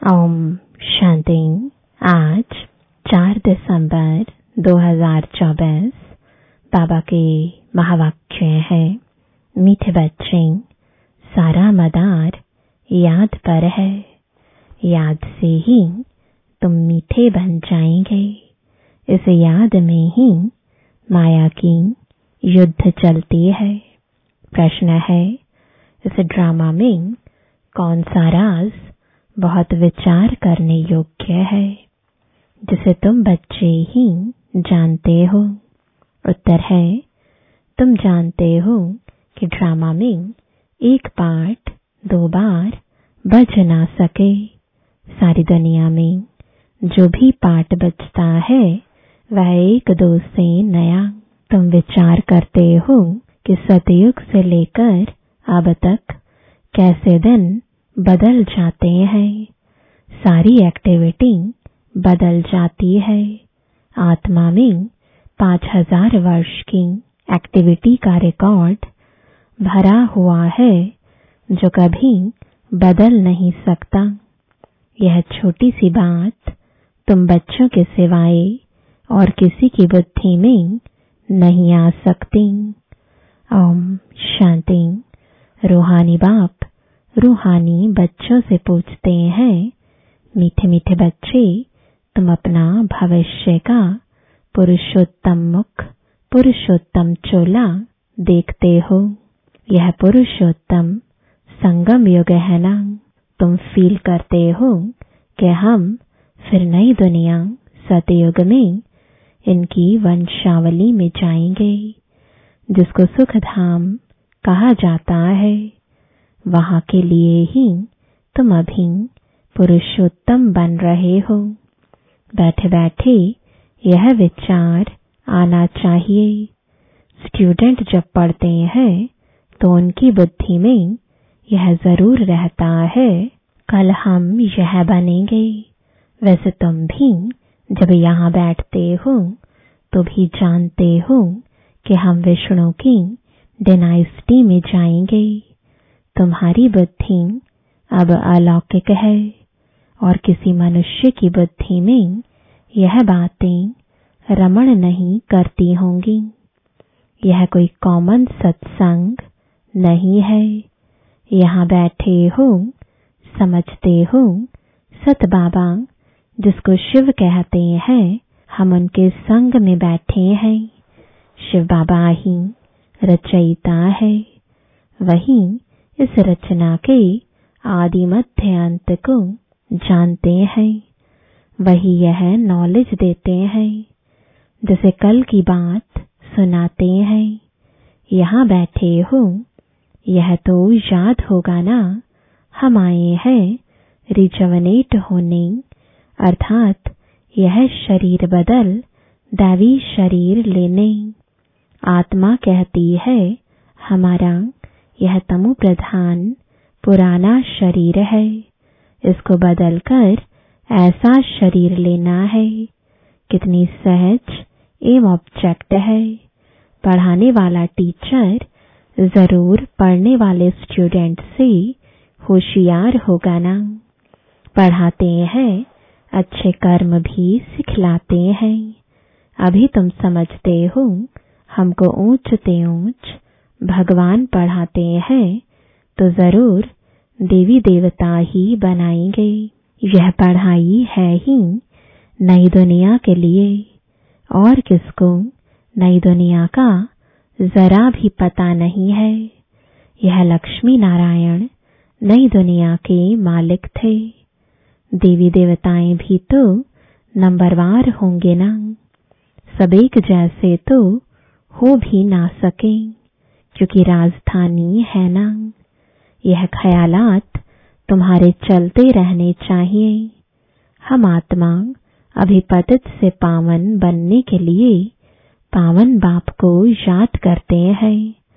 ओम शांति। आज 4 दिसंबर 2024 बाबा के महावाक्य है। मीठे बच्चे, सारा मदार याद पर है। याद से ही तुम मीठे बन जाएंगे। इस याद में ही माया की युद्ध चलती है। प्रश्न है, इस ड्रामा में कौन सा राज बहुत विचार करने योग्य है, जिसे तुम बच्चे ही जानते हो? उत्तर है, तुम जानते हो कि ड्रामा में एक पार्ट 2 बार बज ना सके। सारी दुनिया में जो भी पार्ट बजता है वह 1-2 से नया। तुम विचार करते हो कि सतयुग से लेकर अब तक कैसे दिन बदल जाते हैं। सारी एक्टिविटी बदल जाती है। आत्मा में 5000 वर्ष की एक्टिविटी का रिकॉर्ड भरा हुआ है, जो कभी बदल नहीं सकता। यह छोटी सी बात तुम बच्चों के सिवाय और किसी की बुद्धि में नहीं आ सकती। ओम शांति। रूहानी बाप रूहानी बच्चों से पूछते हैं, मीठे मीठे बच्चे, तुम अपना भविष्य का पुरुषोत्तम मुख, पुरुषोत्तम चोला देखते हो। यह पुरुषोत्तम संगम युग है ना। तुम फील करते हो कि हम फिर नई दुनिया सतयुग में इनकी वंशावली में जाएंगे, जिसको सुख धाम कहा जाता है। वहां के लिए ही तुम अभी पुरुषोत्तम बन रहे हो। बैठे बैठे यह विचार आना चाहिए। स्टूडेंट जब पढ़ते हैं तो उनकी बुद्धि में यह जरूर रहता है, कल हम यह बनेंगे। वैसे तुम भी जब यहाँ बैठते हो तो भी जानते हो कि हम विष्णु की डायनेस्टी में जाएंगे। तुम्हारी बुद्धि अब अलौकिक है और किसी मनुष्य की बुद्धि में यह बातें रमण नहीं करती होंगी। यह कोई कॉमन सत्संग नहीं है। यहाँ बैठे हो, समझते हो, सत बाबा जिसको शिव कहते हैं, हम उनके संग में बैठे हैं। शिव बाबा ही रचयिता है। वही इस रचना के आदि मध्य अंत को जानते हैं। वही यह नॉलेज देते हैं, जैसे कल की बात सुनाते हैं। यहाँ बैठे हो, यह तो याद होगा ना, हम आए हैं रिजवनेट होने, अर्थात यह शरीर बदल दैवी शरीर लेने। आत्मा कहती है, हमारा यह तमो प्रधान पुराना शरीर है, इसको बदलकर ऐसा शरीर लेना है। कितनी सहज एवं ऑब्जेक्ट है। पढ़ाने वाला टीचर जरूर पढ़ने वाले स्टूडेंट से होशियार होगा ना। पढ़ाते हैं, अच्छे कर्म भी सिखलाते हैं। अभी तुम समझते हो, हमको ऊंच ते ऊंच भगवान पढ़ाते हैं तो जरूर देवी देवता ही बनाएंगे। यह पढ़ाई है ही नई दुनिया के लिए, और किसको नई दुनिया का जरा भी पता नहीं है। यह लक्ष्मी नारायण नई दुनिया के मालिक थे। देवी देवताएं भी तो नंबरवार होंगे ना। सब एक जैसे तो हो भी ना सके, क्योंकि राजधानी है ना। यह ख्यालात तुम्हारे चलते रहने चाहिए। हम आत्मा अभी पतित से पावन बनने के लिए पावन बाप को याद करते हैं।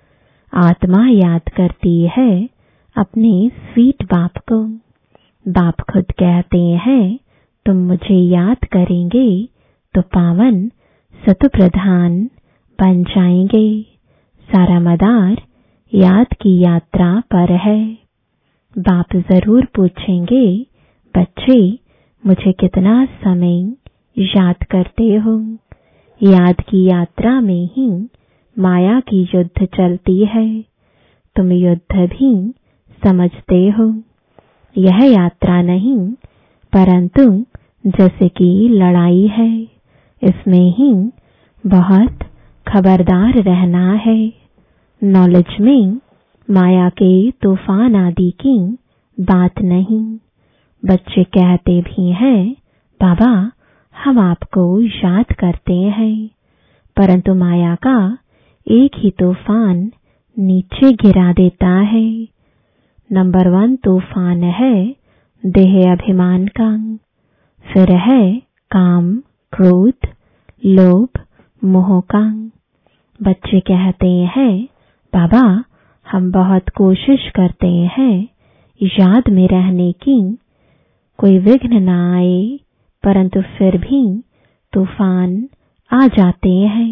आत्मा याद करती है अपने स्वीट बाप को। बाप खुद कहते हैं, तुम मुझे याद करेंगे तो पावन सत प्रधान बन जाएंगे। सारा मदार याद की यात्रा पर है। बाप जरूर पूछेंगे, बच्चे मुझे कितना समय याद करते हो। याद की यात्रा में ही माया की युद्ध चलती है। तुम युद्ध भी समझते हो। यह यात्रा नहीं परंतु जैसे कि लड़ाई है। इसमें ही बहुत खबरदार रहना है। नॉलेज में माया के तूफान आदि की बात नहीं। बच्चे कहते भी हैं, बाबा हम आपको याद करते हैं, परंतु माया का एक ही तूफान नीचे गिरा देता है। नंबर 1 तूफान है देह अभिमान का, फिर है काम, क्रोध, लोभ, मोह का। बच्चे कहते हैं, बाबा हम बहुत कोशिश करते हैं याद में रहने की, कोई विघ्न न आए, परंतु फिर भी तूफान आ जाते हैं।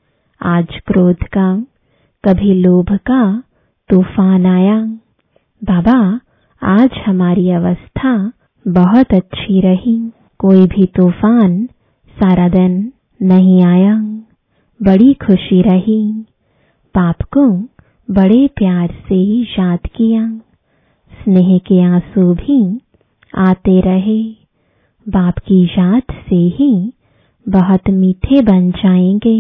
आज क्रोध का, कभी लोभ का तूफान आया। बाबा आज हमारी अवस्था बहुत अच्छी रही, कोई भी तूफान सारा दिन नहीं आया, बड़ी खुशी रही। बाप को बड़े प्यार से याद किया, स्नेह के आंसू भी आते रहे। बाप की याद से ही बहुत मीठे बन जाएंगे।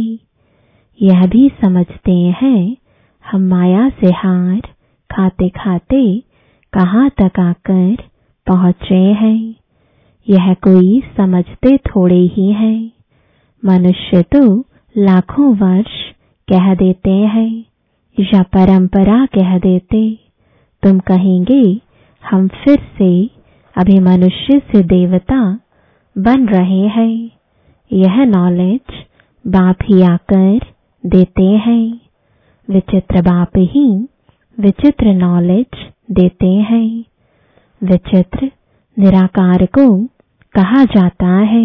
यह भी समझते हैं हम माया से हार खाते खाते कहाँ तक आकर पहुँचे हैं। यह कोई समझते थोड़े ही हैं। मनुष्य तो लाखों वर्ष कह देते हैं या परंपरा कह देते। तुम कहेंगे हम फिर से अभी मनुष्य से देवता बन रहे हैं। यह नॉलेज बाप ही आकर देते हैं। विचित्र बाप ही विचित्र नॉलेज देते हैं। विचित्र निराकार को कहा जाता है।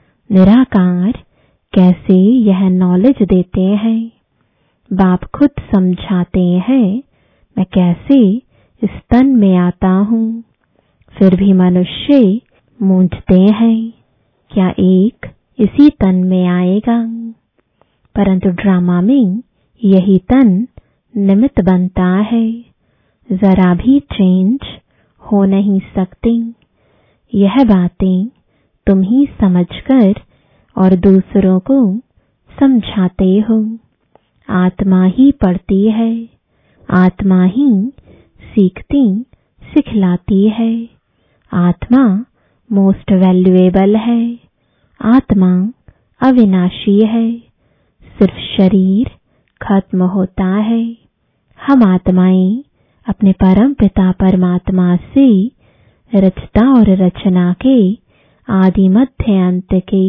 निराकार कैसे यह नॉलेज देते हैं? बाप खुद समझाते हैं, मैं कैसे इस तन में आता हूँ। फिर भी मनुष्य मूंझते हैं, क्या एक इसी तन में आएगा? परंतु ड्रामा में यही तन निमित्त बनता है, जरा भी चेंज हो नहीं सकती। यह बातें तुम ही समझकर और दूसरों को समझाते हो। आत्मा ही पढ़ती है, आत्मा ही सीखती सिखलाती है। आत्मा मोस्ट वैल्यूएबल है। आत्मा अविनाशी है। सिर्फ शरीर खत्म होता है। हम आत्माएं अपने परम पिता परमात्मा से रचता और रचना के आदि मध्य अंत के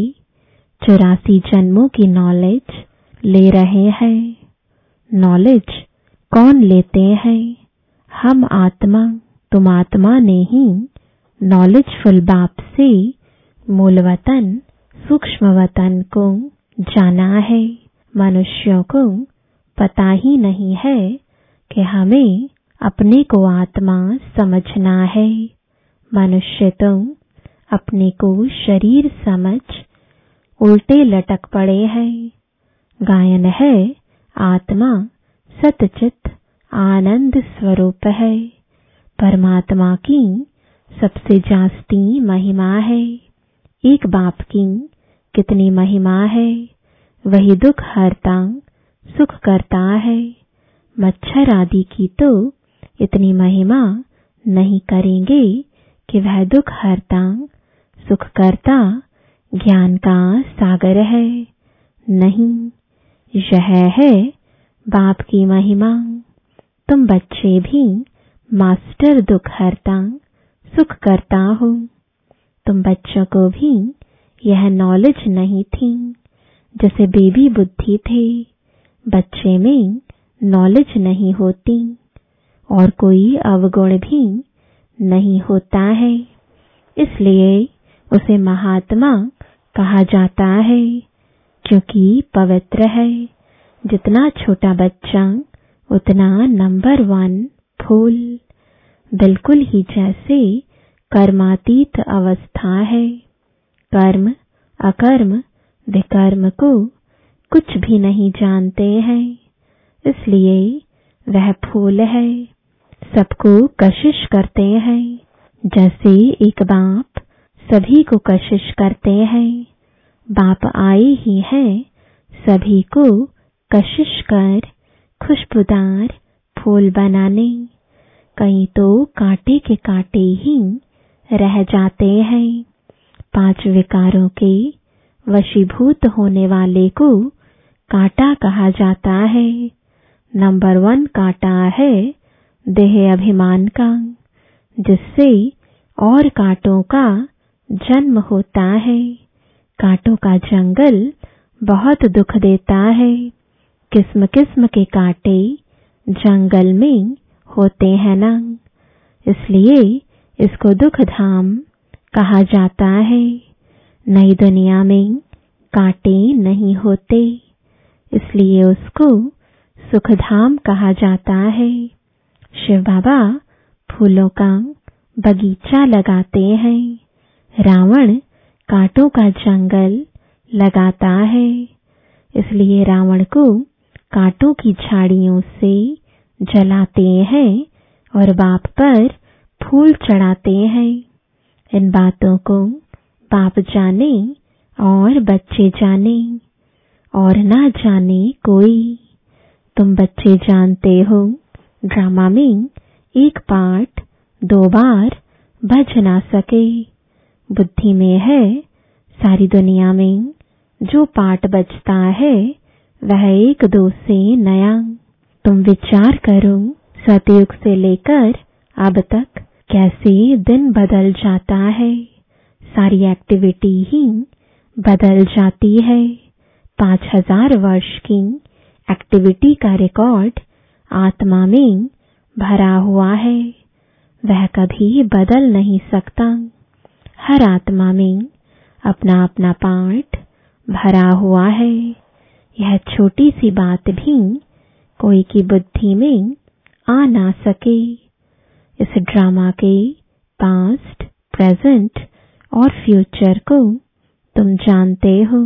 84 जन्मों की नॉलेज ले रहे हैं। नॉलेज कौन लेते हैं? हम आत्मा। तुम आत्मा ने ही नॉलेजफुल बाप से मूल वतन सूक्ष्म वतन को जाना है। मनुष्यों को पता ही नहीं है कि हमें अपने को आत्मा समझना है। मनुष्य तो अपने को शरीर समझ उल्टे लटक पड़े हैं। गायन है, आत्मा सतचित आनंद स्वरूप है। परमात्मा की सबसे जास्ती महिमा है। एक बाप की कितनी महिमा है। वही दुख हरता सुख करता है। मच्छर आदि की तो इतनी महिमा नहीं करेंगे कि वह दुख हरता सुख करता ज्ञान का सागर है। नहीं, यह है बाप की महिमा। तुम बच्चे भी मास्टर दुख हरता सुख करता हो। तुम बच्चों को भी यह नॉलेज नहीं थी। जैसे बेबी बुद्धि थे, बच्चे में नॉलेज नहीं होती और कोई अवगुण भी नहीं होता है। इसलिए उसे महात्मा कहा जाता है, क्योंकि पवित्र है। जितना छोटा बच्चा उतना नंबर 1 फूल। बिल्कुल ही जैसे कर्मातीत अवस्था है। कर्म अकर्म विकर्म को कुछ भी नहीं जानते हैं, इसलिए वह फूल है। सबको कशिश करते हैं, जैसे एक बाप सभी को कशिश करते हैं। बाप आए ही हैं सभी को कशिश कर खुशबूदार फूल बनाने। कहीं तो कांटे के कांटे ही रह जाते हैं। 5 विकारों के वशीभूत होने वाले को कांटा कहा जाता है। नंबर 1 कांटा है देह अभिमान का, जिससे और कांटों का जन्म होता है। कांटों का जंगल बहुत दुख देता है। किस्म किस्म के कांटे जंगल में होते हैं ना, इसलिए इसको दुख धाम कहा जाता है। नई दुनिया में कांटे नहीं होते, इसलिए उसको सुखधाम कहा जाता है। शिव बाबा फूलों का बगीचा लगाते हैं। रावण कांटों का जंगल लगाता है, इसलिए रावण को कांटों की झाड़ियों से जलाते हैं और बाप पर फूल चढ़ाते हैं। इन बातों को बाप जाने और बच्चे जाने, और ना जाने कोई। तुम बच्चे जानते हो ड्रामा में एक पार्ट 2 बार बज ना सके। बुद्धि में है सारी दुनिया में जो पार्ट बजता है वह 1-2 से नया। तुम विचार करो सतयुग से लेकर अब तक कैसे दिन बदल जाता है। सारी एक्टिविटी ही बदल जाती है। 5000 वर्ष की एक्टिविटी का रिकॉर्ड आत्मा में भरा हुआ है, वह कभी बदल नहीं सकता। हर आत्मा में अपना अपना पार्ट भरा हुआ है। यह छोटी सी बात भी कोई की बुद्धि में आ ना सके। इस ड्रामा के पास्ट, प्रेजेंट और फ्यूचर को तुम जानते हो।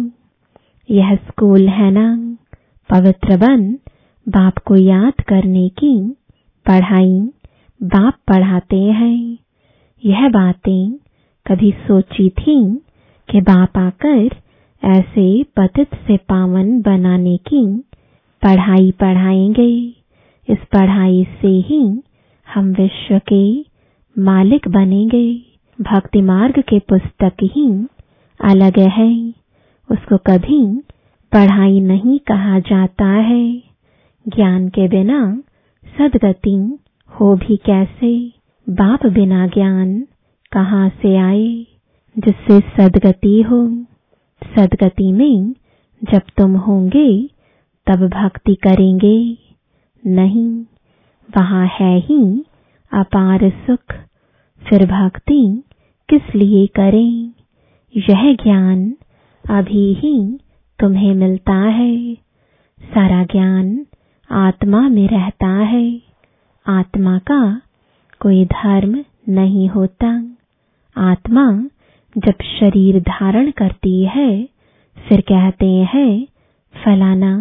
यह स्कूल है ना, पवित्र बन बाप को याद करने की पढ़ाई बाप पढ़ाते हैं। यह बातें कभी सोची थी कि बाप आकर ऐसे पतित से पावन बनाने की पढ़ाई पढ़ाएंगे। इस पढ़ाई से ही हम विश्व के मालिक बनेंगे। भक्ति मार्ग के पुस्तक ही अलग है, उसको कभी पढ़ाई नहीं कहा जाता है। ज्ञान के बिना सद्गति हो भी कैसे। बाप बिना ज्ञान कहाँ से आए जिससे सद्गति हो। सद्गति में जब तुम होंगे तब भक्ति करेंगे, नहीं वहां है ही अपार सुख। फिर भक्ति किस लिए करें। यह ज्ञान अभी ही तुम्हें मिलता है। सारा ज्ञान आत्मा में रहता है। आत्मा का कोई धर्म नहीं होता। आत्मा जब शरीर धारण करती है फिर कहते हैं फलाना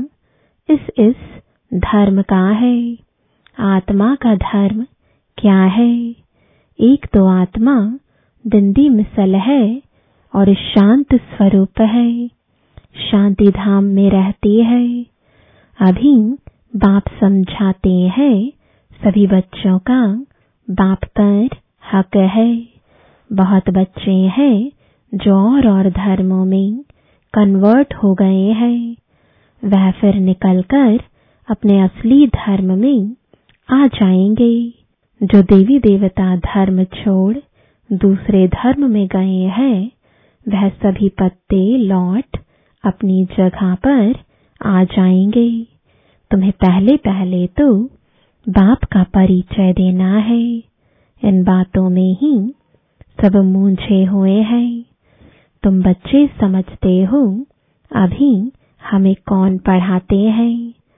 इस धर्म का है। आत्मा का धर्म क्या है। एक तो आत्मा बिंदी मिसल है और शांत स्वरूप है, शांति धाम में रहती है। अभी बाप समझाते हैं सभी बच्चों का बाप पर हक है। बहुत बच्चे हैं जो और धर्मों में कन्वर्ट हो गए हैं। वह फिर निकलकर अपने असली धर्म में आ जाएंगे। जो देवी देवता धर्म छोड़ दूसरे धर्म में गए हैं वह सभी पत्ते लौट अपनी जगह पर आ जाएंगे। तुम्हें पहले पहले तो बाप का परिचय देना है। इन बातों में ही सब मूंझे हुए हैं। तुम बच्चे समझते हो अभी हमें कौन पढ़ाते हैं।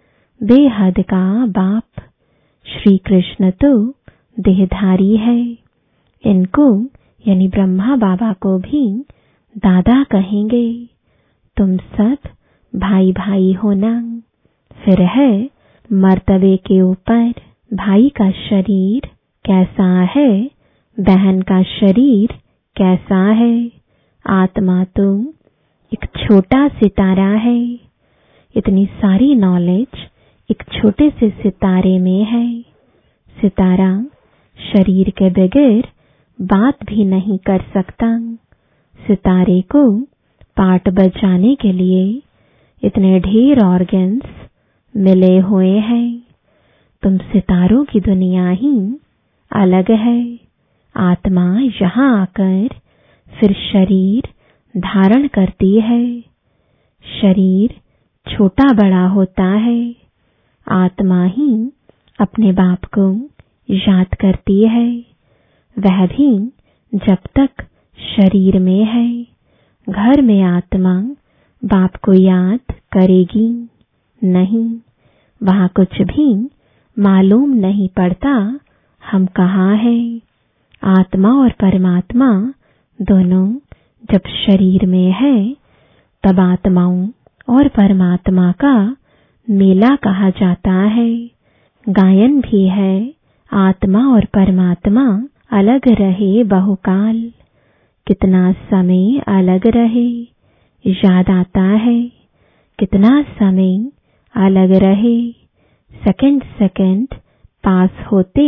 बेहद का बाप श्री कृष्ण तो देहधारी है। इनको यानी ब्रह्मा बाबा को भी दादा कहेंगे। तुम सब भाई भाई होना। फिर है मर्तबे के ऊपर भाई का शरीर कैसा है, बहन का शरीर कैसा है। आत्मा तो एक छोटा सितारा है। इतनी सारी नॉलेज एक छोटे से सितारे में है। सितारा शरीर के बगैर बात भी नहीं कर सकता। सितारे को पार्ट बजाने के लिए इतने ढेर ऑर्गन्स मिले हुए हैं। तुम सितारों की दुनिया ही अलग है। आत्मा यहाँ आकर फिर शरीर धारण करती है। शरीर छोटा बड़ा होता है। आत्मा ही अपने बाप को याद करती है। वह भी जब तक शरीर में है। घर में आत्मा बाप को याद करेगी नहीं। वहां कुछ भी मालूम नहीं पड़ता हम कहाँ हैं। आत्मा और परमात्मा दोनों जब शरीर में है तब आत्माओं और परमात्मा का मेला कहा जाता है। गायन भी है, आत्मा और परमात्मा अलग रहे बहुकाल। कितना समय अलग रहे याद आता है। कितना समय अलग रहे। सेकंड सेकंड पास होते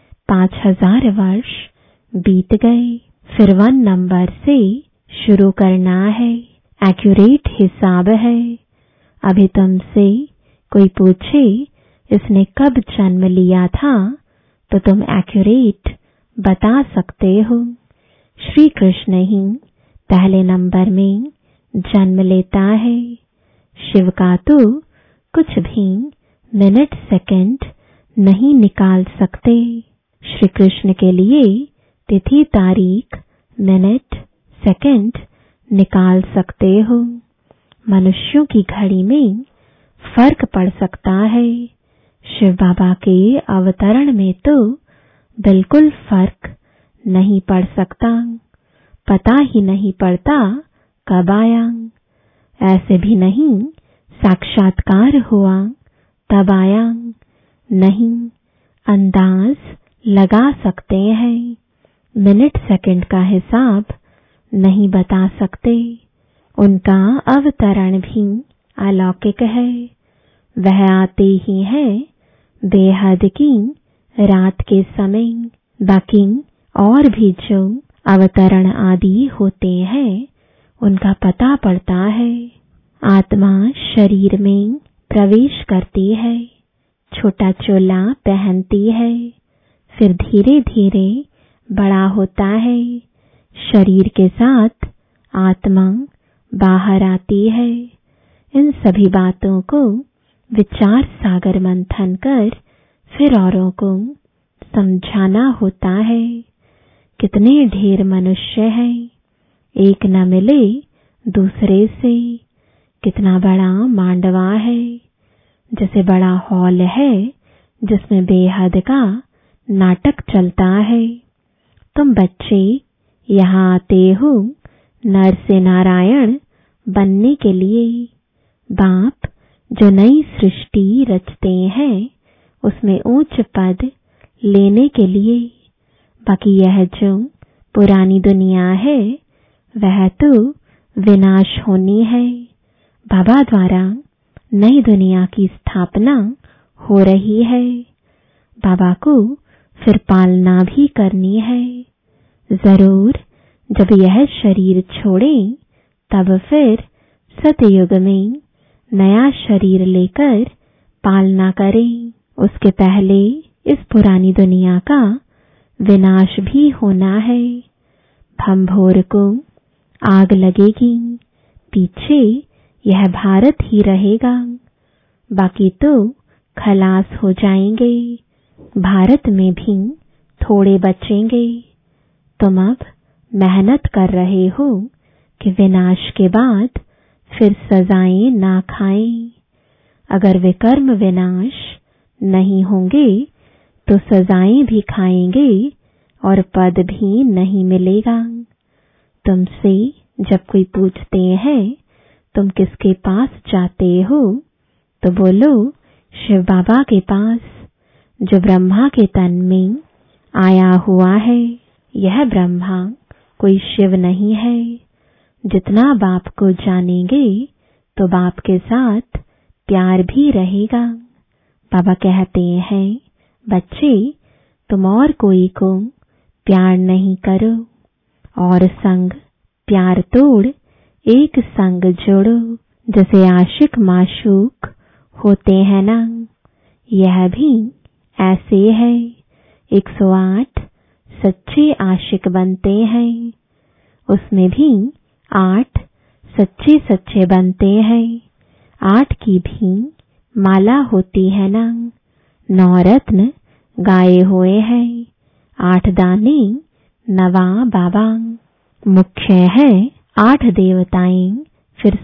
5000 वर्ष बीत गए। फिर 1 नंबर से शुरू करना है। एक्यूरेट हिसाब है। अभी तुमसे कोई पूछे इसने कब जन्म लिया था तो तुम एक्यूरेट बता सकते हो। श्री कृष्ण ही पहले नंबर में जन्म लेता है। शिव का तो कुछ भी मिनट सेकंड नहीं निकाल सकते। श्री कृष्ण के लिए तिथि तारीख मिनट सेकंड निकाल सकते हो। मनुष्यों की घड़ी में फर्क पड़ सकता है। शिव बाबा के अवतरण में तो बिल्कुल फर्क नहीं पड़ सकता। पता ही नहीं पड़ता कब आया। ऐसे भी नहीं साक्षात्कार हुआ तब आया। नहीं, अंदाज लगा सकते हैं। मिनट सेकंड का हिसाब नहीं बता सकते। उनका अवतरण भी अलौकिक है। वह आते ही है बेहद की रात के समय। बाकी और भी जो अवतरण आदि होते हैं उनका पता पड़ता है। आत्मा शरीर में प्रवेश करती है। छोटा चोला पहनती है। फिर धीरे धीरे बड़ा होता है। शरीर के साथ आत्मा बाहर आती है। इन सभी बातों को विचार सागर मंथन कर फिर औरों को समझाना होता है। कितने ढेर मनुष्य हैं, एक न मिले दूसरे से। कितना बड़ा मांडवा है। जैसे बड़ा हॉल है जिसमें बेहद का नाटक चलता है। तुम बच्चे यहाँ आते हो नर से नारायण बनने के लिए। बाप जो नई सृष्टि रचते हैं उसमें ऊंच पद लेने के लिए। बाकी यह जो पुरानी दुनिया है वह तो विनाश होनी है। बाबा द्वारा नई दुनिया की स्थापना हो रही है। बाबा को फिर पालना भी करनी है। जरूर जब यह शरीर छोड़ें तब फिर सतयुग में नया शरीर लेकर पालना करें। उसके पहले इस पुरानी दुनिया का विनाश भी होना है। भंभोर को आग लगेगी। पीछे यह भारत ही रहेगा। बाकी तो खलास हो जाएंगे। भारत में भी थोड़े बचेंगे। तुम अब मेहनत कर रहे हो कि विनाश के बाद फिर सजाएं ना खाएं। अगर वे कर्म विनाश नहीं होंगे तो सजाएं भी खाएंगे और पद भी नहीं मिलेगा। तुमसे जब कोई पूछते हैं तुम किसके पास जाते हो, तो बोलो शिव बाबा के पास, जो ब्रह्मा के तन में आया हुआ है। यह ब्रह्मा कोई शिव नहीं है। जितना बाप को जानेंगे तो बाप के साथ प्यार भी रहेगा। बाबा कहते हैं, बच्चे तुम और कोई को प्यार नहीं करो, और संग प्यार तोड़ एक संग जोड़ो। जैसे आशिक माशूक होते हैं ना, यह भी ऐसे है। 108 सच्चे आशिक बनते हैं, उसमें भी 8 सच्चे सच्चे बनते हैं। 8 की भी माला होती है ना। 9 रत्न गाए हुए हैं, 8 दाने नवा बाबा। मुख्य है 8 देवताएं, फिर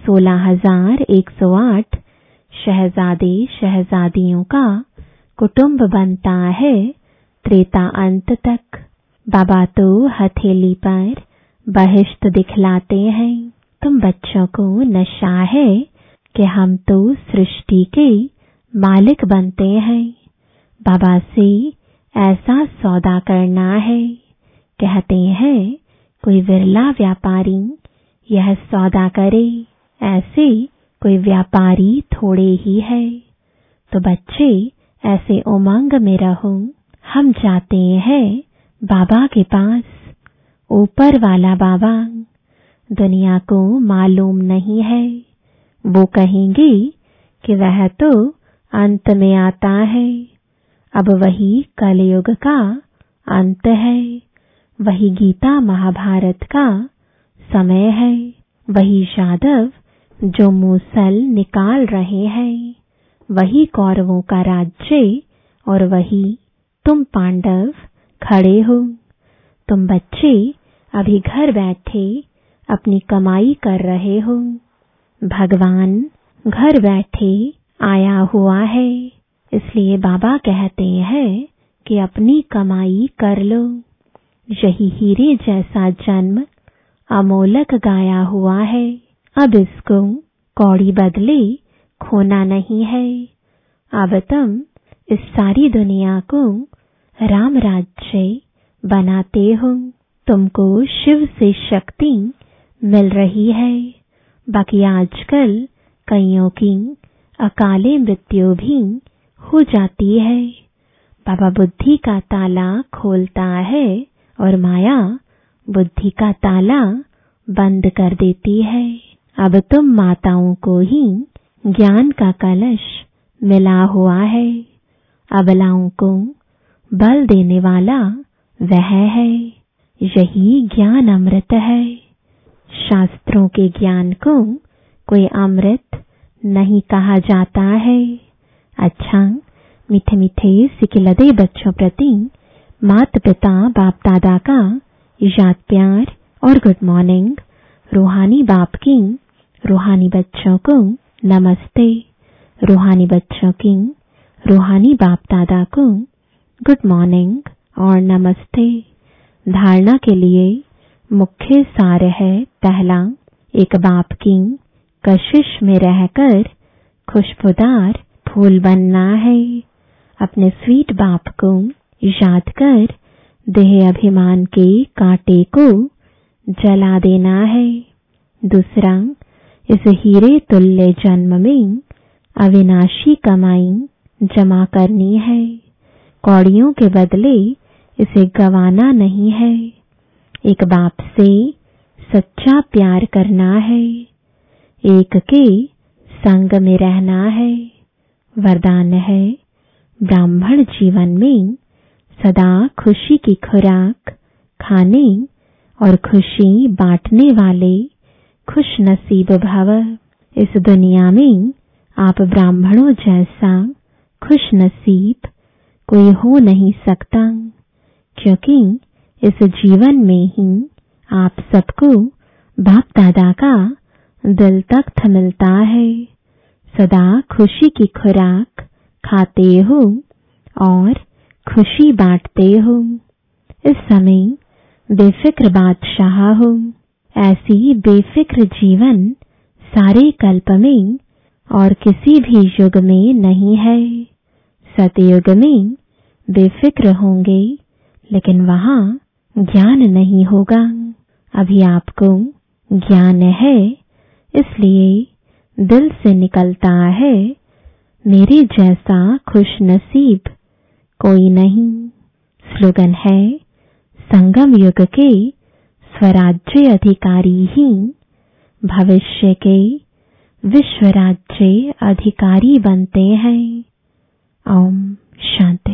16,108 शहजादे शहजादियों का कुटुंब बनता है त्रेता अंत तक। बाबा तो हथेली पर बहिष्ट दिखलाते हैं। तुम बच्चों को नशा है कि हम तो सृष्टि के मालिक बनते हैं। बाबा से ऐसा सौदा करना है। कहते हैं कोई विरला व्यापारी यह सौदा करे, ऐसे कोई व्यापारी थोड़े ही है। तो बच्चे ऐसे उमंग में रहो। हम जाते हैं बाबा के पास, ऊपर वाला बाबा। दुनिया को मालूम नहीं है। वो कहेंगे कि वह तो अंत में आता है। अब वही कलयुग का अंत है, वही गीता महाभारत का समय है। वही यादव जो मूसल निकाल रहे हैं, वही कौरवों का राज्य, और वही तुम पांडव खड़े हो। तुम बच्चे अभी घर बैठे अपनी कमाई कर रहे हो। भगवान घर बैठे आया हुआ है, इसलिए बाबा कहते हैं कि अपनी कमाई कर लो। यही हीरे जैसा जन्म अमोलक गाया हुआ है। अब इसको कौड़ी बदले खोना नहीं है। अब तुम इस सारी दुनिया को राम राज्य बनाते हो। तुमको शिव से शक्ति मिल रही है। बाकी आजकल कईयों की अकाले मृत्यु भी हो जाती है। बाबा बुद्धि का ताला खोलता है और माया बुद्धि का ताला बंद कर देती है। अब तुम माताओं को ही ज्ञान का कलश मिला हुआ है। अबलाओं को बल देने वाला वह है। यही ज्ञान अमृत है। शास्त्रों के ज्ञान को कोई अमृत नहीं कहा जाता है। अच्छा, मीठे मीठे सिकिलदे बच्चों प्रति माता पिता बाप दादा का याद प्यार और गुड मॉर्निंग। रूहानी बाप की रूहानी बच्चों को नमस्ते। रूहानी बच्चों की रूहानी बाप दादा को गुड मॉर्निंग और नमस्ते। धारणा के लिए मुख्य सार है, पहला, एक बाप की कशिश में रहकर खुशबूदार फूल बनना है। अपने स्वीट बाप को याद कर देह अभिमान के कांटे को जला देना है। दूसरा, इस हीरे तुल्य जन्म में अविनाशी कमाई जमा करनी है। कौड़ियों के बदले इसे गंवाना नहीं है। एक बाप से सच्चा प्यार करना है। एक के संग में रहना है। वरदान है, ब्राह्मण जीवन में सदा खुशी की खुराक खाने और खुशी बांटने वाले खुश नसीब भव। इस दुनिया में आप ब्राह्मणों जैसा खुश नसीब कोई हो नहीं सकता, क्योंकि इस जीवन में ही आप सबको बाप दादा का दिल तख्त मिलता है। सदा खुशी की खुराक खाते हो और खुशी बांटते हो। इस समय बेफिक्र बादशाह हो। ऐसी बेफिक्र जीवन सारे कल्प में और किसी भी युग में नहीं है। सतयुग में बेफिक्र होंगे, लेकिन वहां ज्ञान नहीं होगा। अभी आपको ज्ञान है, इसलिए दिल से निकलता है, मेरे जैसा खुशनसीब कोई नहीं। स्लोगन है, संगम युग के स्वराज्य अधिकारी ही भविष्य के विश्व राज्य अधिकारी बनते हैं। ओम शांति।